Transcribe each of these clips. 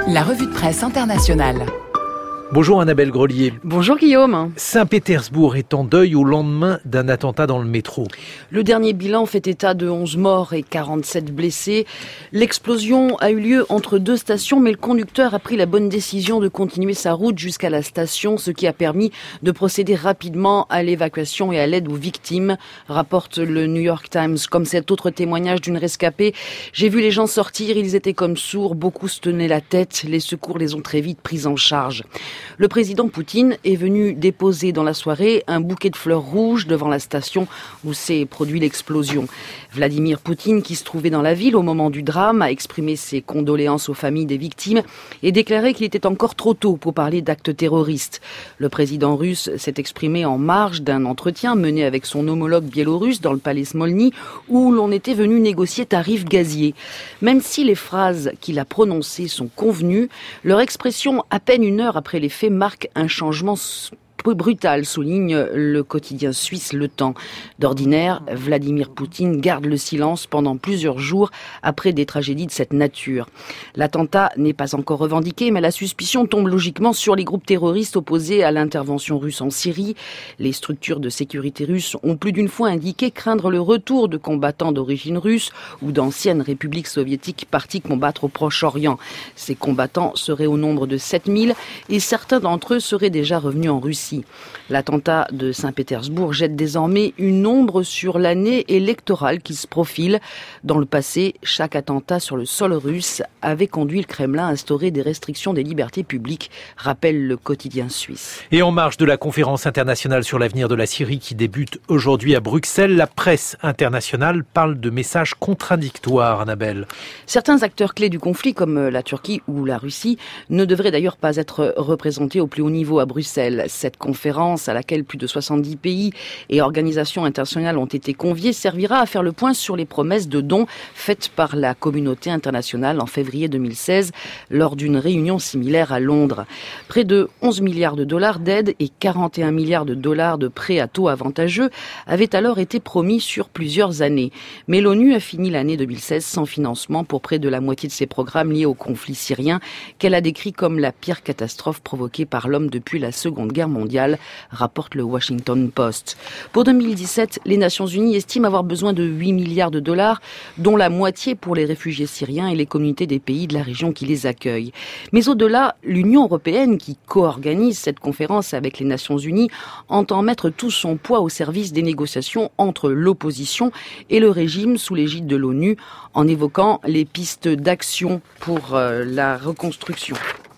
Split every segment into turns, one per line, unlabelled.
La revue de presse internationale.
Bonjour Annabelle Grelier.
Bonjour Guillaume.
Saint-Pétersbourg est en deuil au lendemain d'un attentat dans le métro.
Le dernier bilan fait état de 11 morts et 47 blessés. L'explosion a eu lieu entre deux stations, mais le conducteur a pris la bonne décision de continuer sa route jusqu'à la station, ce qui a permis de procéder rapidement à l'évacuation et à l'aide aux victimes, rapporte le New York Times. Comme cet autre témoignage d'une rescapée, j'ai vu les gens sortir, ils étaient comme sourds, beaucoup se tenaient la tête, les secours les ont très vite pris en charge. Le président Poutine est venu déposer dans la soirée un bouquet de fleurs rouges devant la station où s'est produit l'explosion. Vladimir Poutine, qui se trouvait dans la ville au moment du drame, a exprimé ses condoléances aux familles des victimes et déclaré qu'il était encore trop tôt pour parler d'actes terroristes. Le président russe s'est exprimé en marge d'un entretien mené avec son homologue biélorusse dans le palais Smolny où l'on était venu négocier tarifs gaziers. Même si les phrases qu'il a prononcées sont convenues, leur expression à peine une heure après les faits marque un changement brutal, souligne le quotidien suisse Le Temps. D'ordinaire, Vladimir Poutine garde le silence pendant plusieurs jours après des tragédies de cette nature. L'attentat n'est pas encore revendiqué, mais la suspicion tombe logiquement sur les groupes terroristes opposés à l'intervention russe en Syrie. Les structures de sécurité russes ont plus d'une fois indiqué craindre le retour de combattants d'origine russe ou d'anciennes républiques soviétiques partis combattre au Proche-Orient. Ces combattants seraient au nombre de 7000 et certains d'entre eux seraient déjà revenus en Russie. L'attentat de Saint-Pétersbourg jette désormais une ombre sur l'année électorale qui se profile. Dans le passé, chaque attentat sur le sol russe avait conduit le Kremlin à instaurer des restrictions des libertés publiques, rappelle le quotidien suisse.
Et en marge de la conférence internationale sur l'avenir de la Syrie qui débute aujourd'hui à Bruxelles, la presse internationale parle de messages contradictoires, Annabelle.
Certains acteurs clés du conflit, comme la Turquie ou la Russie, ne devraient d'ailleurs pas être représentés au plus haut niveau à Bruxelles. Cette conférence à laquelle plus de 70 pays et organisations internationales ont été conviés servira à faire le point sur les promesses de dons faites par la communauté internationale en février 2016 lors d'une réunion similaire à Londres. Près de 11 milliards de dollars d'aide et 41 milliards de dollars de prêts à taux avantageux avaient alors été promis sur plusieurs années. Mais l'ONU a fini l'année 2016 sans financement pour près de la moitié de ses programmes liés au conflit syrien qu'elle a décrit comme la pire catastrophe provoquée par l'homme depuis la Seconde Guerre mondiale, rapporte le Washington Post. Pour 2017, les Nations Unies estiment avoir besoin de 8 milliards de dollars, dont la moitié pour les réfugiés syriens et les communautés des pays de la région qui les accueillent. Mais au-delà, l'Union européenne, qui co-organise cette conférence avec les Nations Unies, entend mettre tout son poids au service des négociations entre l'opposition et le régime sous l'égide de l'ONU, en évoquant les pistes d'action pour la reconstruction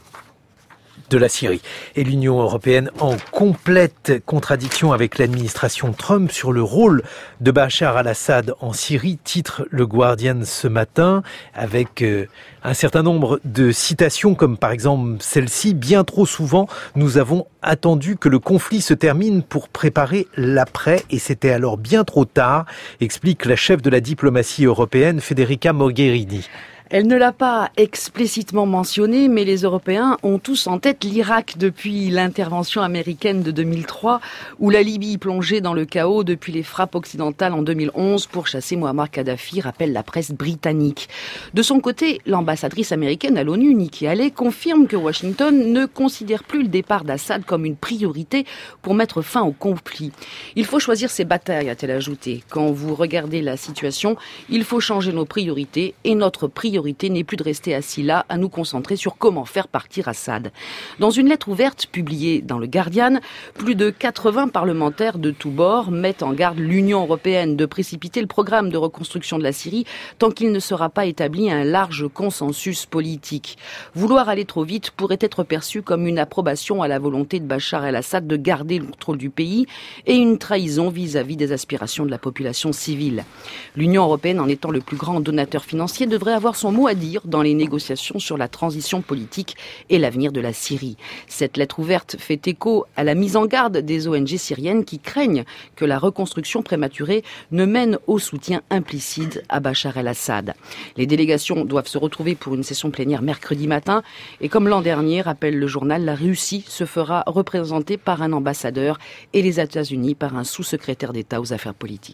de la Syrie. Et l'Union européenne en complète contradiction avec l'administration Trump sur le rôle de Bachar al-Assad en Syrie, titre le Guardian ce matin, avec un certain nombre de citations comme par exemple celle-ci. Bien trop souvent, nous avons attendu que le conflit se termine pour préparer l'après et c'était alors bien trop tard, explique la chef de la diplomatie européenne, Federica Mogherini.
Elle ne l'a pas explicitement mentionné, mais les Européens ont tous en tête l'Irak depuis l'intervention américaine de 2003, ou la Libye plongée dans le chaos depuis les frappes occidentales en 2011 pour chasser Muammar Kadhafi, rappelle la presse britannique. De son côté, l'ambassadrice américaine à l'ONU, Nikki Haley, confirme que Washington ne considère plus le départ d'Assad comme une priorité pour mettre fin au conflit. Il faut choisir ses batailles, a-t-elle ajouté. Quand vous regardez la situation, il faut changer nos priorités et notre priorité n'est plus de rester assis là à nous concentrer sur comment faire partir Assad. Dans une lettre ouverte publiée dans le Guardian, plus de 80 parlementaires de tous bords mettent en garde l'Union européenne de précipiter le programme de reconstruction de la Syrie tant qu'il ne sera pas établi un large consensus politique. Vouloir aller trop vite pourrait être perçu comme une approbation à la volonté de Bachar el-Assad de garder le contrôle du pays et une trahison vis-à-vis des aspirations de la population civile. L'Union européenne, en étant le plus grand donateur financier, devrait avoir son mot à dire dans les négociations sur la transition politique et l'avenir de la Syrie. Cette lettre ouverte fait écho à la mise en garde des ONG syriennes qui craignent que la reconstruction prématurée ne mène au soutien implicite à Bachar el-Assad. Les délégations doivent se retrouver pour une session plénière mercredi matin et comme l'an dernier, rappelle le journal, la Russie se fera représenter par un ambassadeur et les États-Unis par un sous-secrétaire d'État aux affaires politiques.